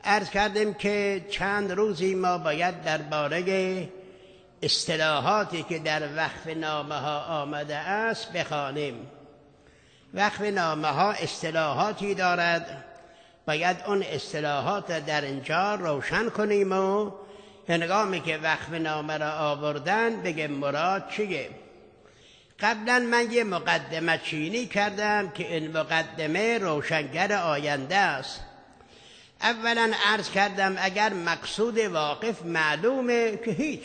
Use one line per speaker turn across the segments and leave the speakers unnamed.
عرض کردیم که چند روزی ما باید درباره اصطلاحاتی که در وقف نامه ها آمده است بخوانیم. وقف نامه ها اصطلاحاتی دارد، باید اون اصطلاحات در اینجا روشن کنیم و هنگامی که وقف نامه را آوردن بگیم مراد چیه. قبلا من یه مقدمه چینی کردم که این مقدمه روشنگر آینده است. اولا عرض کردم اگر مقصود واقف معلومه که هیچ.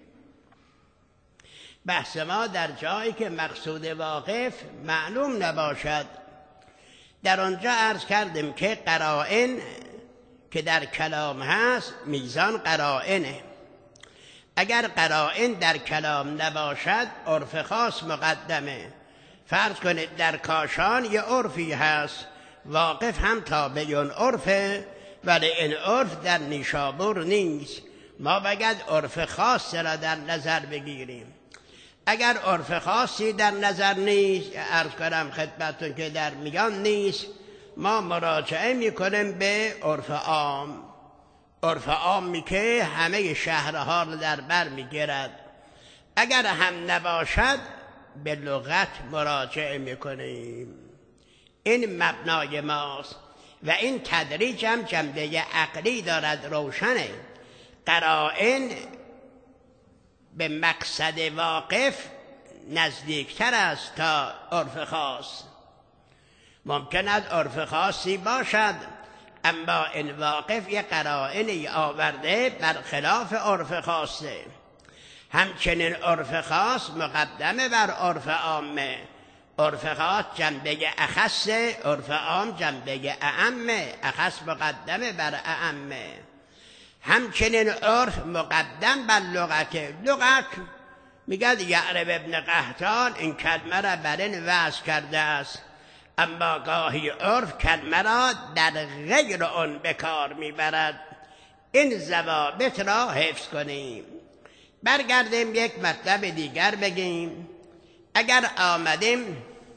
بحث ما در جایی که مقصود واقف معلوم نباشد. در آنجا عرض کردیم که قرائن که در کلام هست میزان قرائنه. اگر قرائن در کلام نباشد عرف خاص مقدمه. فرض کنید در کاشان یه عرفی هست، واقف هم تابع اون عرفه، ولی این عرف در نیشابور نیست. ما باید عرف خاص را در نظر بگیریم. اگر عرف خاصی در نظر نیست، عرض کنم خدمتتون که در میان نیست، ما مراجعه میکنیم به عرف عام. عرف عامی که همه شهرها رو در بر میگیرد. اگر هم نباشد به لغت مراجعه میکنیم. این مبنای ماست و این تدریج هم جنبه عقلی دارد، روشنه. قرائن به مقصد واقف نزدیکتر است تا عرف خاص. ممکن است عرف خاصی باشد اما این واقف یه قرائنی آورده برخلاف عرف خاصه. همچنین عرف خاص مقدمه بر عرف عامه. عرف خاص جنبه اخصه، عرف عام جنبه اعمه. اخص مقدمه بر اعمه. همچنین عرف مقدم بر لغت. لغت میگه یعرب ابن قحطان این کلمه را بر این وضع کرده است، اما گاهی عرف کلمه را در غیر آن به کار میبرد. این ضوابط را حفظ کنیم. برگردیم یک مطلب دیگر بگیم. اگر آمدیم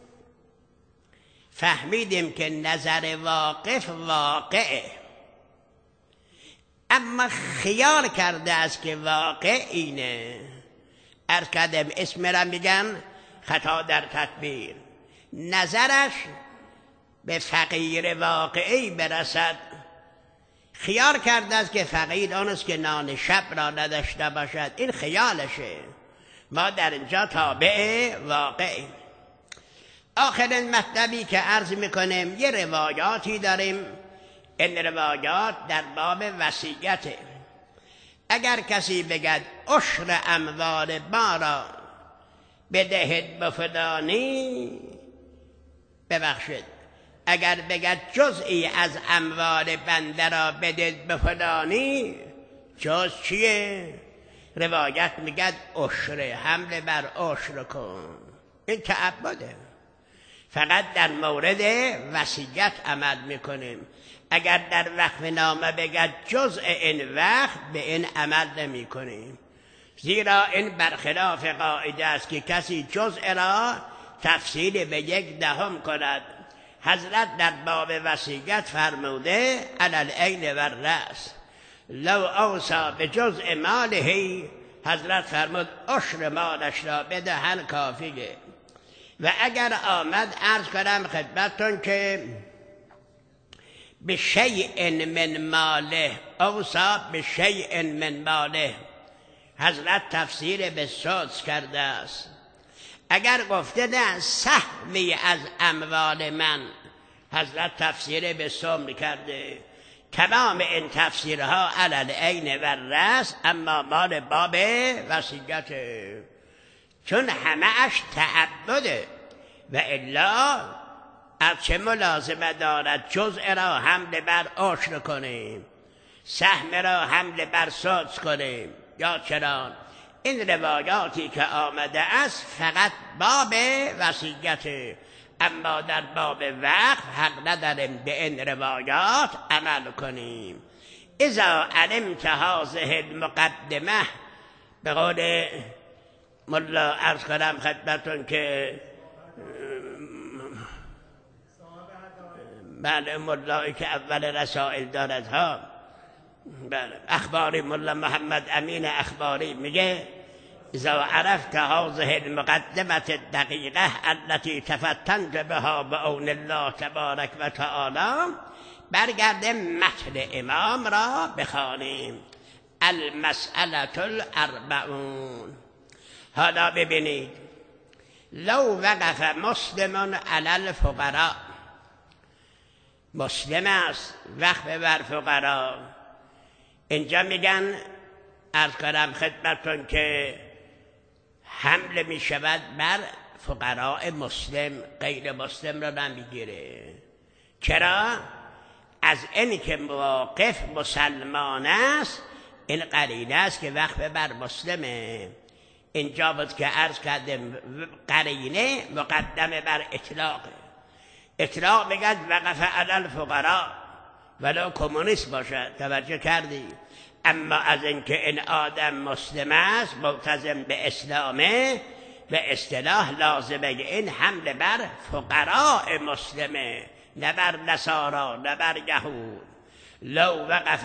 فهمیدیم که نظر واقف واقعه، اما خیال کرده است که واقع اینه. عرض کردم اسم را میگن خطا در تدبیر. نظرش به فقیر واقعی برسد. خیال کرده است که فقیر آن است که نان شب را نداشته باشد. این خیالشه. ما در اینجا تابع واقعی. آخرین مطلبی که عرض میکنیم یه روایاتی داریم. این روایات در باب وصیته. اگر کسی بگد عشر اموال ما را بدهید بفلانی، ببخشید، اگر بگد جزئی از اموال بنده را بدهید بفلانی، جز چیه؟ روایت میگد عشر، حمله بر عشر کن. این تعبده. فقط در مورد وصیت عمل میکنیم. اگر در وقف نامه بگد جزء این وقف، به این عمل نمی کنیم. زیرا این برخلاف قاعده است که کسی جزء را تفصیل به 1/10 کند. حضرت در باب وصیت فرموده علی العین و الرأس لو اوصی به جزء ماله، حضرت فرمود عشر مالش را بدهن کافیه. و اگر آمد عرض کنم خدمتتون که به شیء من ماله، اوصا به شیء من ماله، حضرت تفسیر به سدس کرده است. اگر گفته نه سهمی از اموال من، حضرت تفسیر به سمن کرده. تمام این تفسیرها علی العین و الرأس، اما مال باب وصیت، چون همه اش تعبده و الا از چه ملازمه دارد جزء را حمل بر عشر کنیم، سهم را حمل بر سدس کنیم، یا چرا؟ این روایاتی که آمده است فقط باب وصیت، اما در باب وقف حق نداریم به این روایات عمل کنیم. اذا علمت هذه المقدمه، به قول ملا عرض کنم خدمتون که بله ملایی که اول رسائل دارد ها، اخباری ملا محمد امین اخباری میگه اذا عرفت هذه المقدمة الدقیقه التي تفتنت بها بعون الله تبارک و تعالی، برگرده متن امام را بخوانیم. المسئله الاربعون. حالا ببینید، لو وقف مسلم علی الفقراء، مسلم است وقف بر فقرا. اینجا میگن عرض کنم خدمتتون که حمله می شود بر فقراء مسلم، غیر مسلم را نمیگیره. چرا؟ از اینی که مواقف مسلمان است، این قرینه است که وقف بر مسلمه. اینجا بود که عرض کردم قرینه مقدمه بر اطلاق. اطلاق میگن وقف علی الفقراء ولو کمونیست باشه، توجه کردی؟ اما از اینکه این آدم مسلم است، ملتزم به اسلامه، به اصطلاح لازمه این حمله بر فقراء مسلمه، نه بر نصارا نه بر یهود. لو وقف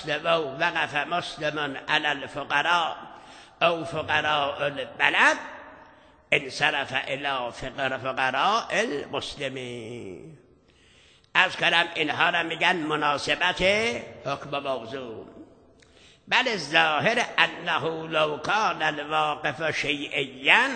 مسلم علی الفقراء او فقراء البلد انصرف الی فقراء المسلمین. از کلم اینها را میگن مناسبت حکم موضوع. بل الظاهر انه لو کان الواقف شیعیا،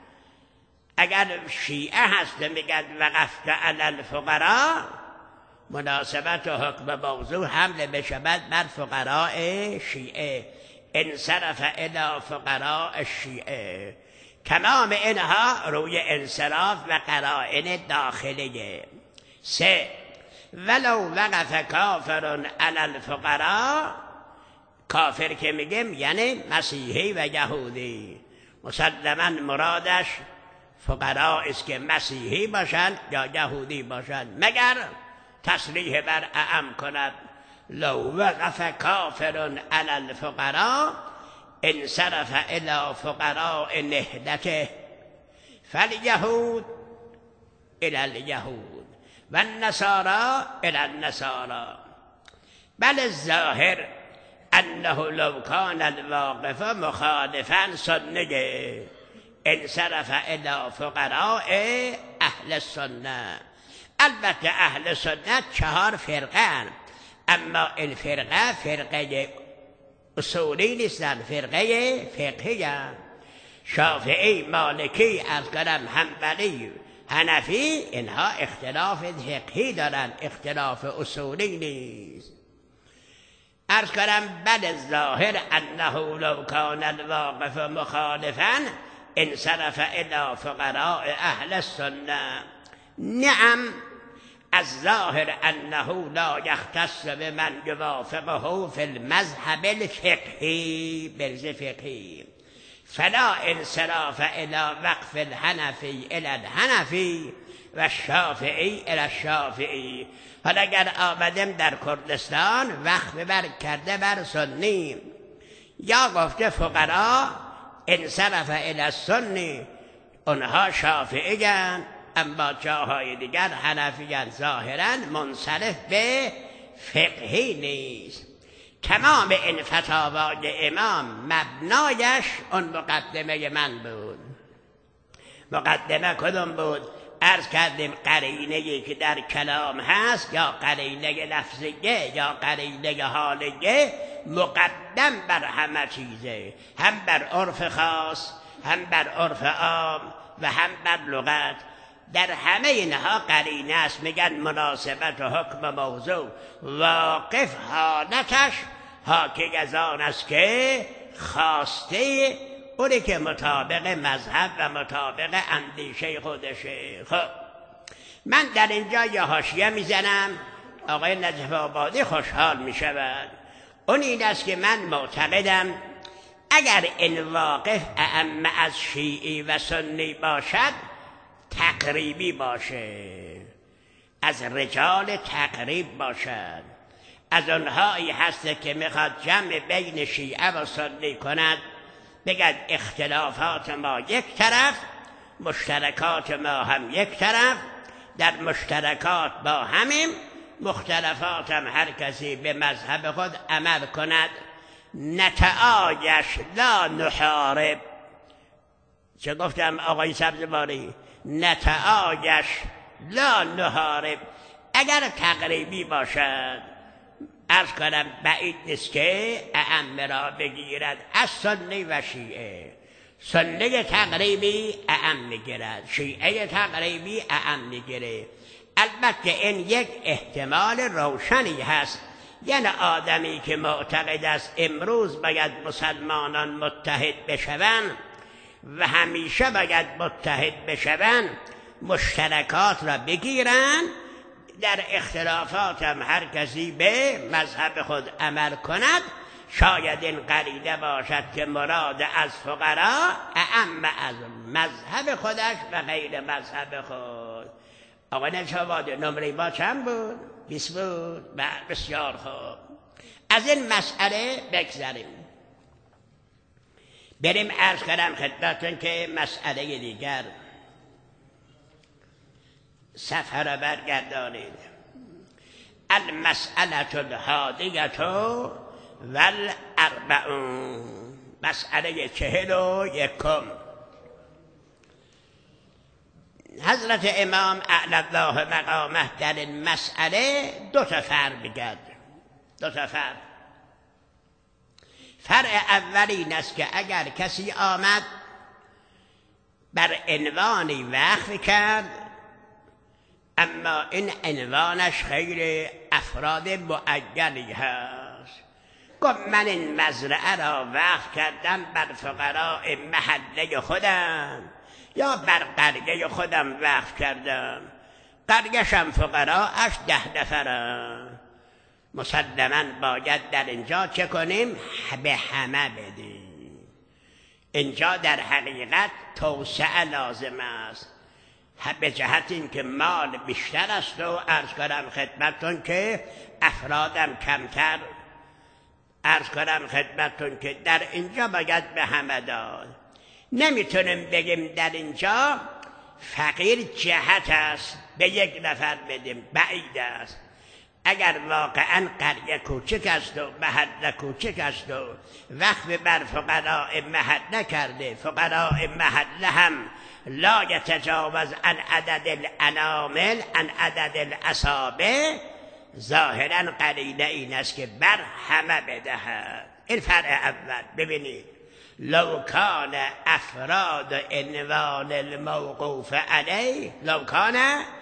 اگر شیعه هست میگن وقفت علی الفقراء، مناسبت و حکم موضوع حمله بشود بر فقراء شیعه، انصرف الی فقراء الشیعه. تمام اینها روی انصراف و قرائن داخلیه. 3. ولو وقف کافر علی الفقراء، کافر که میگم یعنی مسیحی و یهودی، مسلما مرادش فقراء است که مسیحی باشند یا یهودی باشند، مگر تصریح بر اعم کند. لو وقف کافر علی الفقراء انصرف الی فقراء نهدته فالیهود الی الیهود و النصارى الی النصارى. بل الظاهر انه لو کان الواقف مخالفا سنه انصرف الی فقراء اهل السنه. البته اهل سنت 4 فرقه، اما این فرقه اصولی نیستن، فرقه فقهی هستند. شافعی، مالکی، از کلم حنبلی، حنفی، اینها اختلاف فقهی دارن، اختلاف اصولی نیست. عرض کنم بل الظاهر انه لو کان الواقف مخالفا انصرف الی فقراء اهل السنه. نعم، الظاهر انه لا يختص بمن يوافقه في المذهب الفقهي برز فقهي، فلا انصراف الى وقف الحنفي الى الحنفي و الشافعی الى الشافعی. حالا اگر آمدیم در کردستان وقف بر کرده بر سنی، یا گفته فقرا انصرف الی السنی، اونها شافعی‌اند، اما جاهای دیگر حنفی‌اند، ظاهراً منصرف به فقهی نیست. تمام این فتاوای امام مبنایش اون مقدمه من بود. مقدمه کدوم بود؟ عرض کردیم قرینه‌ای که در کلام هست، یا قرینه لفظیه یا قرینه حالیه، مقدم بر همه چیزه، هم بر عرف خاص، هم بر عرف عام و هم بر لغت. در همه اینها قرینه است. میگن مناسبت و حکم موضوع. واقف حالتش حاکی از آن است که خواسته اونی که مطابق مذهب و مطابق اندیشه خودشه. خب من در اینجا یه حاشیه میزنم، آقای نجف آبادی خوشحال میشود. اون این است که من معتقدم اگر این واقف اعم از شیعی و سنی باشد، تقریبی باشه، از رجال تقریب باشد، از اونهایی هست که میخواد جمع بین شیعه و سنی کند، بگد اختلافات ما یک طرف، مشترکات ما هم یک طرف، در مشترکات با همیم، مختلفاتم هر کسی به مذهب خود عمل کند. نتعایش لا نحارب. چه گفتم آقای سبزواری؟ نتعایش لا نحارب. اگر تقریبی باشد عرض کنم بعید نیست که اعم را بگیرد از سنی و شیعه. سنی تقریبی اعم میگیرد، شیعه تقریبی اعم میگیره. البته این یک احتمال روشنی هست. یعنی آدمی که معتقد است امروز باید مسلمانان متحد بشوند و همیشه باید متحد بشوند، مشترکات را بگیرن، در اختلافات هم هر کسی به مذهب خود عمل کند، شاید این قریده باشد که مراد از فقرا اعم از مذهب خودش و غیر مذهب خود. آقا نشاباد نمره با چند بود؟ 20 بود؟ بسیار خوب. از این مسئله بگذریم، بریم عرض کنم خدمتتون که مسئله دیگر. صفحه را برگردانید. المسئله الحادیة والاربعون، مسئله 41. حضرت امام اعلی الله مقامه در این مسئله دو تا فرع میگد. دو تا فرع. فرع اول این است که اگر کسی آمد بر عنوانی وقف کرد، اما این عنوانش خیر افراد معینی هست، گفت من این مزرعه را وقف کردم بر فقراء محله خودم یا بر قریه خودم وقف کردم، قریه‌شم فقراءش 10 نفرم، مسلماً باید در اینجا چه کنیم؟ به همه بدیم. اینجا در حقیقت توسعه لازم است، به جهت این که مال بیشتر است و عرض کنم خدمتتون که افرادم کمتر. عرض کنم خدمتتون که در اینجا باید به همه داد. نمیتونیم بگیم در اینجا فقیر جهت است به 1 نفر بدیم، بعید است. اگر واقعا قریه کوچک است و محله کوچک است و وقف بر فقراء محله کرده، فقراء محله هم لا یتجاوز عن عدد الانامل عن عدد الاصابع، ظاهرا قرینه این است که بر همه بدهد. این فرع اول. ببینید لو کان افراد عنوان الموقوف علیه، لو کان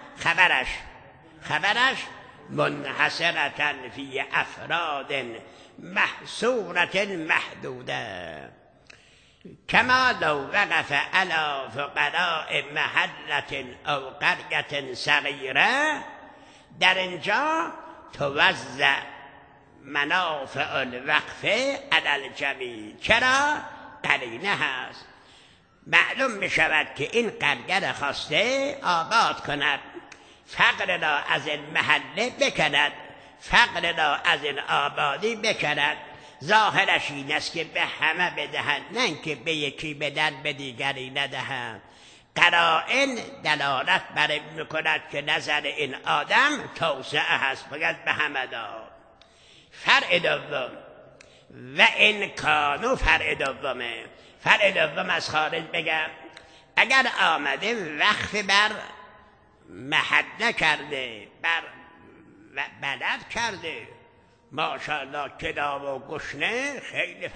خبرش منحصرة فی افراد محصورة محدوده، کما لو وقف علی فقراء محلة او قریة صغیره. در اینجا توزع منافع الوقف علی الجمیع. چرا؟ قرینه هست. معلوم می شود که این قریه را خواسته آباد کند، فقر را از این محله بکند، فقر را از این آبادی بکند. ظاهرش این است که به همه بدهند، نه اینکه به یکی بدن به دیگری ندهند. قرائن دلالت بر این میکند که نظر این آدم توسعه هست، باید به همه داد. فرع دوم و این کانو، فرع دومه. فرع دوم از خارج بگم، اگر آمده وقف بر محله کرده، بر بلد کرده، ماشاءالله کدام و گشنه خیلی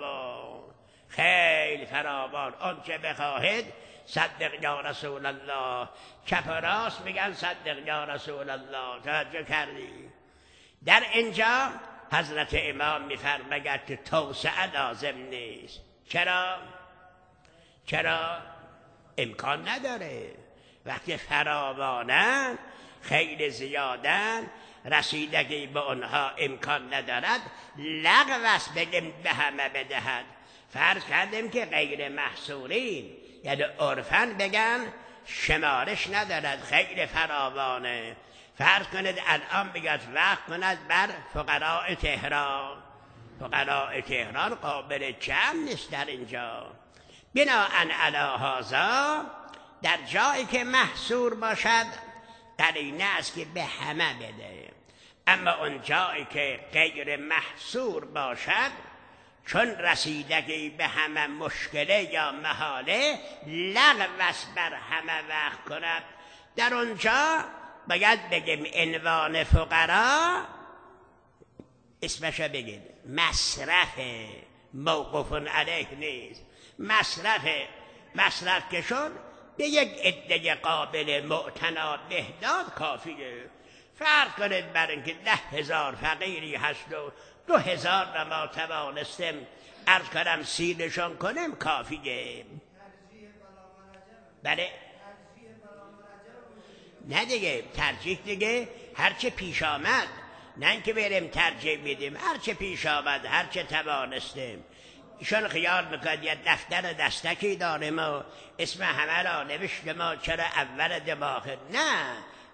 فراوان، آنچه بخواهید صدق یا رسول الله، چپ و راست میگن صدق یا رسول الله. توجه کردی؟ در اینجا حضرت امام میفرماید که توسعه لازم نیست. چرا؟ امکان نداره. وقتی فراوانن، خیلی زیادن، رسیدگی به اونها امکان ندارد، لغو است بگیم به همه بدهد. فرض کردیم که غیر محصورین، یعنی عرفاً بگن شمارش ندارد، خیلی فراوانه. فرض کنید الان بگید وقت کند بر فقراء تهران. فقراء تهران قابل جمع نیست در اینجا. بناءً علی هذا در جایی که محصور باشد قرینه است که به همه بده. اما اون جایی که غیر محصور باشد، چون رسیدگی به همه مشکله یا محاله، لغوش بر همه وقت کند. در اونجا باید بگیم عنوان فقرا اسمشو بگید مصرف، موقوف علیه نیست. مصرف که شد به یک عده قابل معتنا بهداد کافیه. فرض کنید بر اینکه 10,000 فقیری هست و 2,000 را ما توانستیم عرض کنم سیرشان کنیم کافیه. بله نه دیگه، ترجیح دیگه هرچه پیش آمد، نه اینکه بریم ترجیح بدیم، هرچه پیش آمد، هرچه توانستیم. ایشان خیال میکرد یه دفتر دستکی داریم و اسم همه را نوشته ما، چرا اول دماغ؟ نه،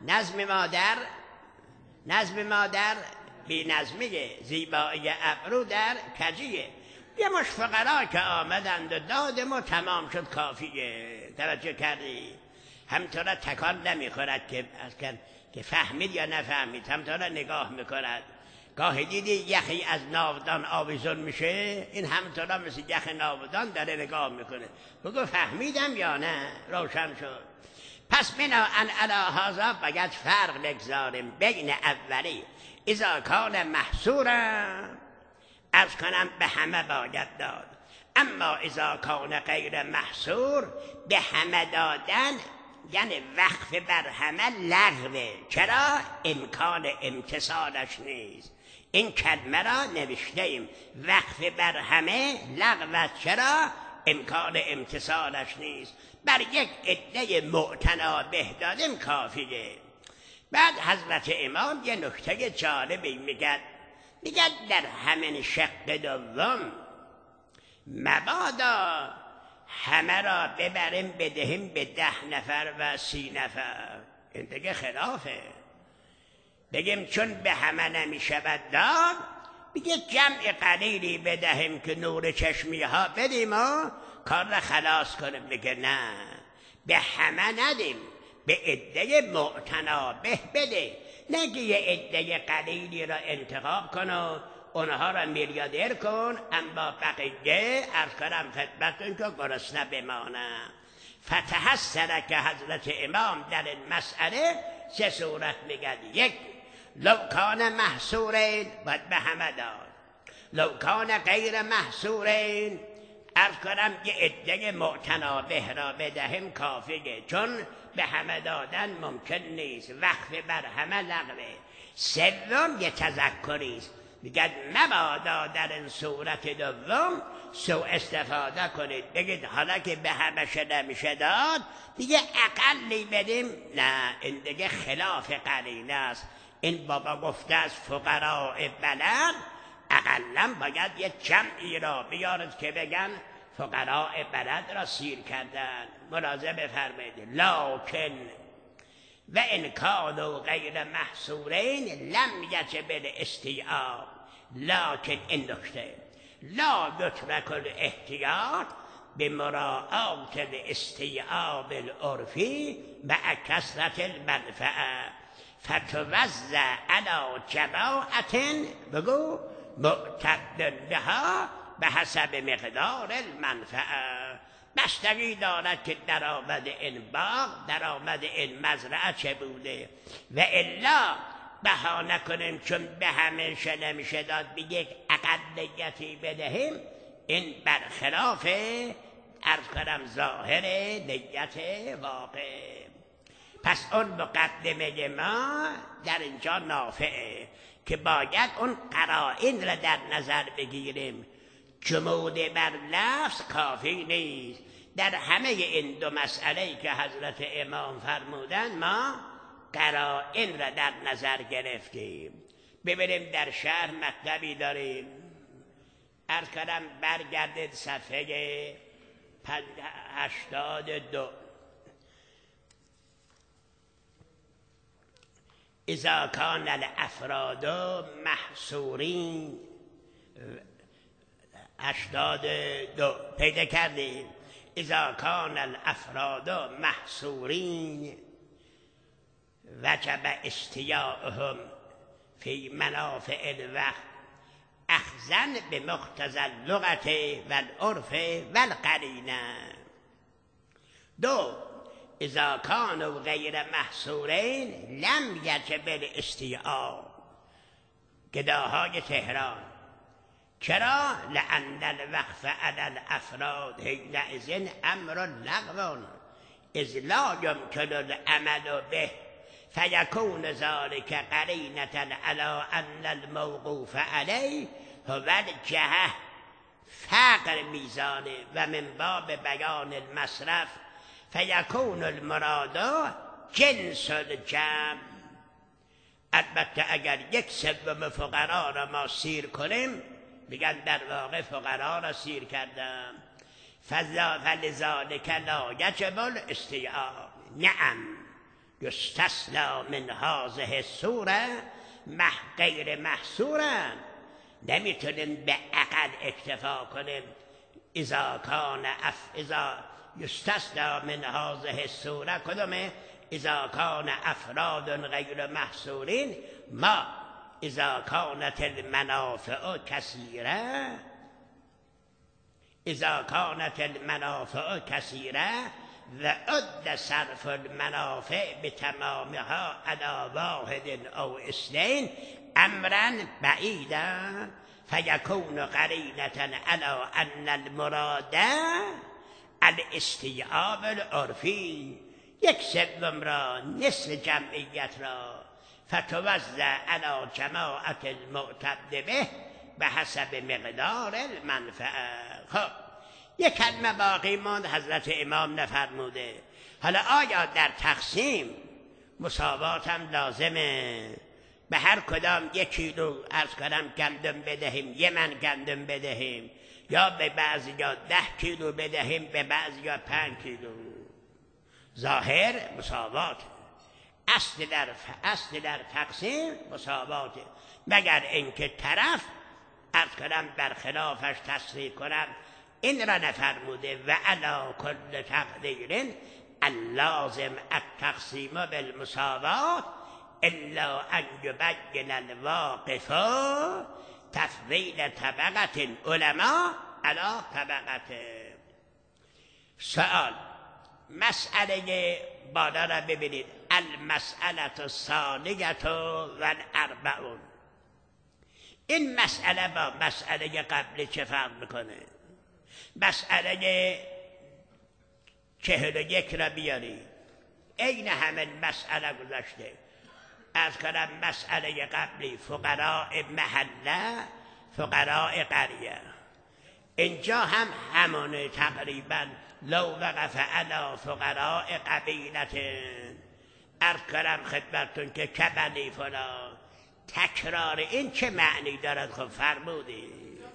نظم مادر بی نظمیه، زیبایی ابرو در کجیه. یه مش فقرا که آمدند و دادم و تمام شد کافیه. توجه کردی؟ همطور تکان نمیخورد که فهمید یا نفهمید، همطور نگاه میکند. گاهی دیدی یخی از ناودان آویزون میشه، این همطور مثل یخ ناودان داره نگاه میکنه. بگو فهمیدم یا نه؟ روشن شد. پس بناهن علی هذا باید فرق بگذاریم بین اولی اذا کان محصورا، عرض کنم به همه باید داد، اما اذا کان غیر محصور، به همه دادن یعنی وقف بر همه لغوه. چرا؟ امکان امتصالش نیست. این کلمه را نوشته ایم وقف بر همه لغوه. چرا؟ امکان امتصالش نیست. بر یک عده معتنا بهدادیم کافیه. بعد حضرت امام یه نکته جالبی میگد در همین شق دوم مبادا همه را ببریم بدهیم به 10 نفر و 30 نفر. این دیگه خلافه. بگیم چون به همه نمیشود داد، بگه جمع قلیلی بدهیم که نور چشمی ها بدیم و کار را خلاص کنیم. بگه نه، به همه ندیم، به عده معتنابه بده. نگه یه عده قلیلی را انتخاب کن و اونها را میلیاردر کن، اما بقیه عرض کنم خدمتتون که گرسنه بمانه. فتحسر که حضرت امام در این مسئله 3 صورت میگد. یک، لو کان محصورین باید به همه داد. لو کان غیر محصورین عرض کنم یه عده معتنابه را بدهیم کافیه، چون به همه دادن ممکن نیست، وقف بر همه لغوه. سوم یه تذکریست، میگه مبادا در این صورت دوم سوء استفاده کنید، بگید حالا که به همه شده میشه داد دیگه اقلی بدیم. نه، این دیگه خلاف قرینه است. این بابا گفته از فقراء بلد اقلا باید یه جمعی را بیارد که بگن فقراء بلد را سیر کردن. ملاحظه بفرمایید. لکن و ان کانوا غیر محصورین لم یجب الاستیعاب. لکن این نکته لا یترک الاحتیاط بمراعات الاستیعاب العرفی مع کثرة المنفعه فتوزع على جماعة بگو معتد لها به حسب مقدار المنفعه. بستگی دارد که درآمد این باغ، درآمد این مزرعه چه بوده، و الا بهانه کنیم چون به همیشه نمیشه داد به یک اقلیتی بدهیم. این برخلاف عرض کنم ظاهر نیت واقع. پس اون مقدمه ما در اینجا نافعه که باید اون قرائن را در نظر بگیریم. جمود بر لفظ کافی نیست. در همه این 2 مسئله‌ای که حضرت امام فرمودن ما قرائن را در نظر گرفتیم. ببینیم در شهر مطلبی داریم. عرض کنم برگردید صفحه 82. اذا کان الافراد محصورین 82 پیدا کردیم. اذا کان الافراد محصورین وجب استیاعهم فی منافع الوقت اخذن به مقتضی اللغت و العرف و القرینه. دو، اذا کانوا غیر محصورین لم یجب الاستیعاب. گداهای تهران: چرا؟ لأن الوقف علی الافراد حینئذ امر لغو اذ لا یمکن العمل به فیکون ذلک قرینة علی ان الموقوف علیه هو الجهة فقر میزانه و من باب بیان المصرف فیکون المراد جنس الجمع. البته اگر یک سوم فقرا را ما سیر کنیم میگن در واقع فقرا را سیر کردم، فلذالک لا یجب الاستیعاب. نعم یستثنی من هذه الصوره غیر محصورا. نمیتونیم به عقل اکتفا کنیم. اذا یستثنی من هذه الصوره کدومه؟ اذا کان افراد غیر محصورین ما اذا کانت المنافع کثیره. اذا کانت المنافع کثیره و عد صرف المنافع بتمامها علی واحد او اثنین امرا بعیدا فیکون قرینة علی ان المراد الاستیعاب العرفی. یک سوم را، نصف جمعیت را فتوزع علی جماعت المعتد به حسب مقدار المنفعه. خب یک کلمه باقی ماند حضرت امام نفرموده. حالا آیا در تقسیم مساوات هم لازمه؟ به هر کدام 1 کیلو عرض کنم گندم بدهیم، 1 من گندم بدهیم، یا به بعضی یا 10 کیلو بدهیم، به بعضی یا 5 کیلو؟ ظاهر مساوات، اصل در تقسیم مساوات، مگر اینکه طرف عرض کنم برخلافش تصریح کنم این را نفرموده و علی کل تقدیر اللازم التقسیم بالمساوات الا ان یبین الواقف تفضیل طبقه العلماء علی طبقه. سوال، مسئله بالا را ببینید. المسئله الثانیه و الاربعون. این مسئله با مسئله قبلی چه فرق میکنه؟ مسئله 41 را بیارید، عین همین مسئله گذاشته. از کنم مسئله قبلی فقراء محله، فقراء قریه. اینجا هم همونه تقریبا. لو وقف علی فقراء قبیلت، عرض کنم خدمتون که کبنی فلان. تکرار این چه معنی دارد؟ خب فرمودی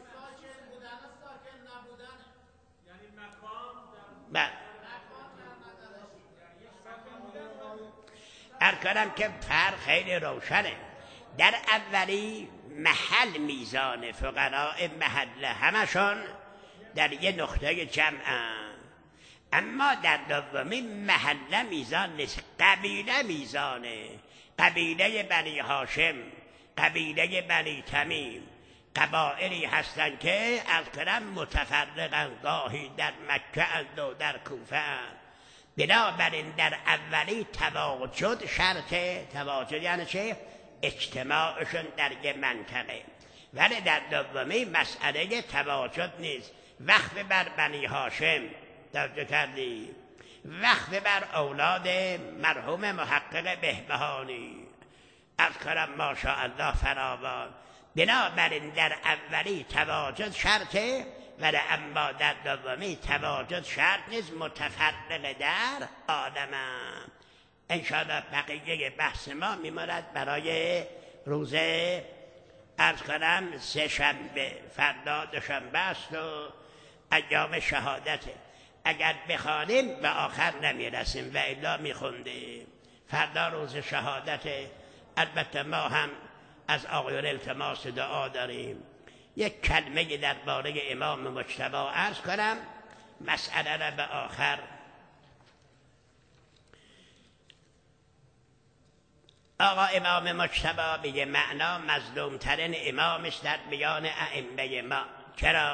عرض کنم که فرق خیلی روشنه. در اولی محل میزان فقراء محله همشون در یه نقطه جمع، اما در دومی محله میزان نیست، قبیله میزانه. قبیله بنی هاشم، قبیله بنی تمیم، قبائلی هستند که از کنم متفرقن، گاهی در مکه اند و در کوفه اند. بنابراین در اولی تواجد شرطه. تواجد یعنی چه؟ اجتماعشون در یه منطقه. ولی در دومی مسئله تواجد نیست. وقف بر بنی هاشم توجه کردی؟ وقف بر اولاد مرحوم محقق بهبهانی، از کرم ماشاءالله فراوان. بنابراین در اولی تواجد شرطه، ولی اما در دومی تواجد شرط نیست، متفرق در آدم. انشاءالله بقیه بحث ما میماند برای روز عرض کنم 3 شنبه. فردا دوشنبه است و ایام شهادته. اگر بخوانیم به آخر نمیرسیم و الا میخوندیم. فردا روز شهادته. البته ما هم از آقایان التماس دعا داریم. یک کلمه درباره امام مجتبی عرض کنم، مسئله را به آخر. آقا امام مجتبی میگه معنا مظلومترین امامش در میان ائمه ما. چرا؟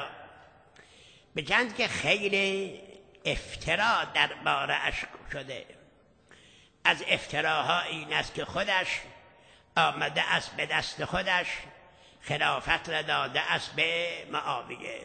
بگند که خیلی افترا درباره‌اش شده. از افتراها این است که خودش آمده است به دست خودش خلافت را داده است به معاویه.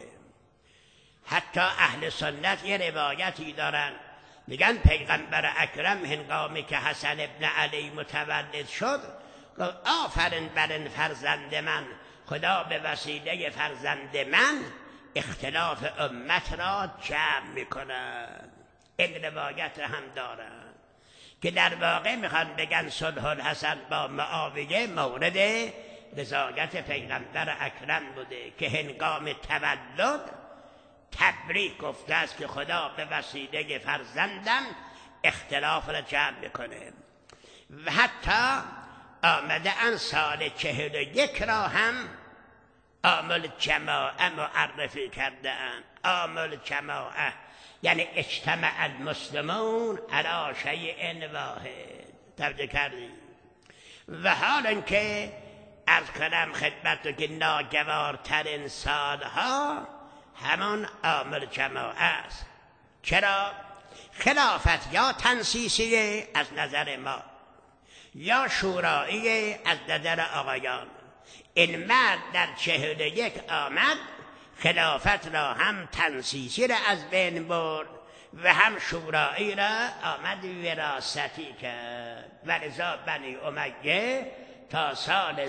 حتی اهل سنت یه روایتی دارن، میگن پیغمبر اکرم هنگامی که حسن ابن علی متولد شد گفت آفرین بر این فرزند من، خدا به وسیله فرزند من اختلاف امت را جمع میکند. این روایت هم دارن که در واقع میخوان بگن صلح الحسن با معاویه مورد رضایت پیغمبر اکرم بوده که هنگام تولد تبریک گفته است که خدا به وسیله فرزندم اختلاف را جمع میکنه. و حتی آمده ان سال 41 را هم عام الجماعه معرفی کرده اند. عام الجماعه یعنی اجتمع المسلمون علی شیء واحد. توجه کردید؟ و حال اینکه عرض کنم خدمت که ناگوارترین سالها همان عام الجماعه است. چرا؟ خلافت یا تنسیسیه از نظر ما یا شوراییه از نظر آقایان. این مرد در 41 آمد، خلافت را هم تنسیسی را از بین برد و هم شورایی را آمد وراثتی کرد. و لذا بنی امیه تا سال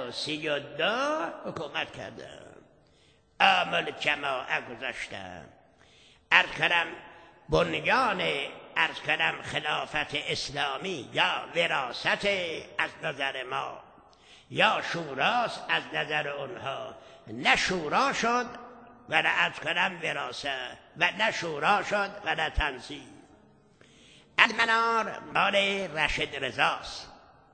132 حکومت کردند. عام الجماعه گذاشتند. عرض کنم بنیان عرض کنم خلافت اسلامی یا وراثت از نظر ما یا شوراست از نظر اونها. نه شورا شد و نه عرض کنم وراثت و نه شورا شد و نه تنظیم. المنار مال رشید رضاست،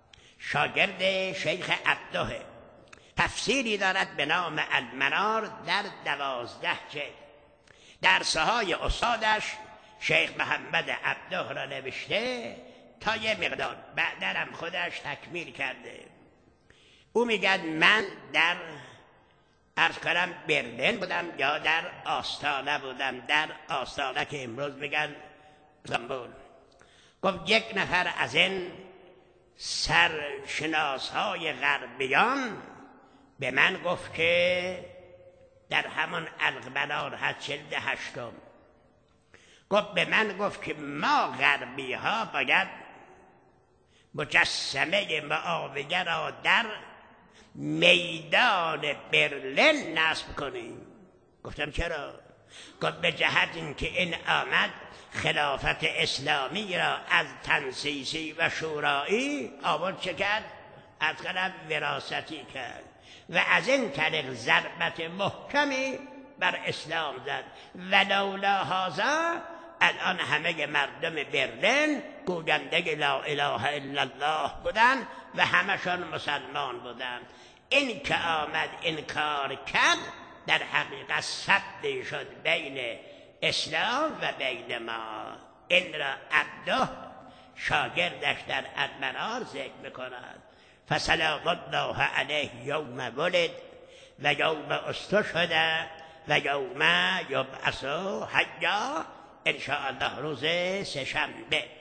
شاگرد شیخ عبده. تفسیری دارد به نام المنار در 12 جلد. درسهای استادش شیخ محمد عبده را نوشته تا یه مقدار، بعدم خودش تکمیل کرده. او میگه من در عرض کنم برلین بودم یا در آستانه بودم، در آستانه که امروز میگن استانبول. گفت یک نفر از این سرشناسهای غربیان به من گفت که در همان المنار هست جلد 8، گفت به من گفت که ما غربی ها باید مجسمه معاویه را در میدان برلین نصب کنیم. گفتم چرا؟ گفت به جهت اینکه این آمد خلافت اسلامی را از تنسیسی و شورایی آورد چه کرد؟ از کنم وراثتی کرد و از این طریق ضربت محکمی بر اسلام زد. ولولا هذا الان همه مردم برلین گوینده لا اله الا الله بودن و همشون مسلمان بودن. این که آمد این کار کرد در حقیقت سدی شد بین اسلام و بین ما. این را عبده شاگردش در المنار ذکر میکند. فسلام الله علیه یوم ولد و یوم استشهد و یوم یبعث حیا. ان شاء الله روز سه‌شنبه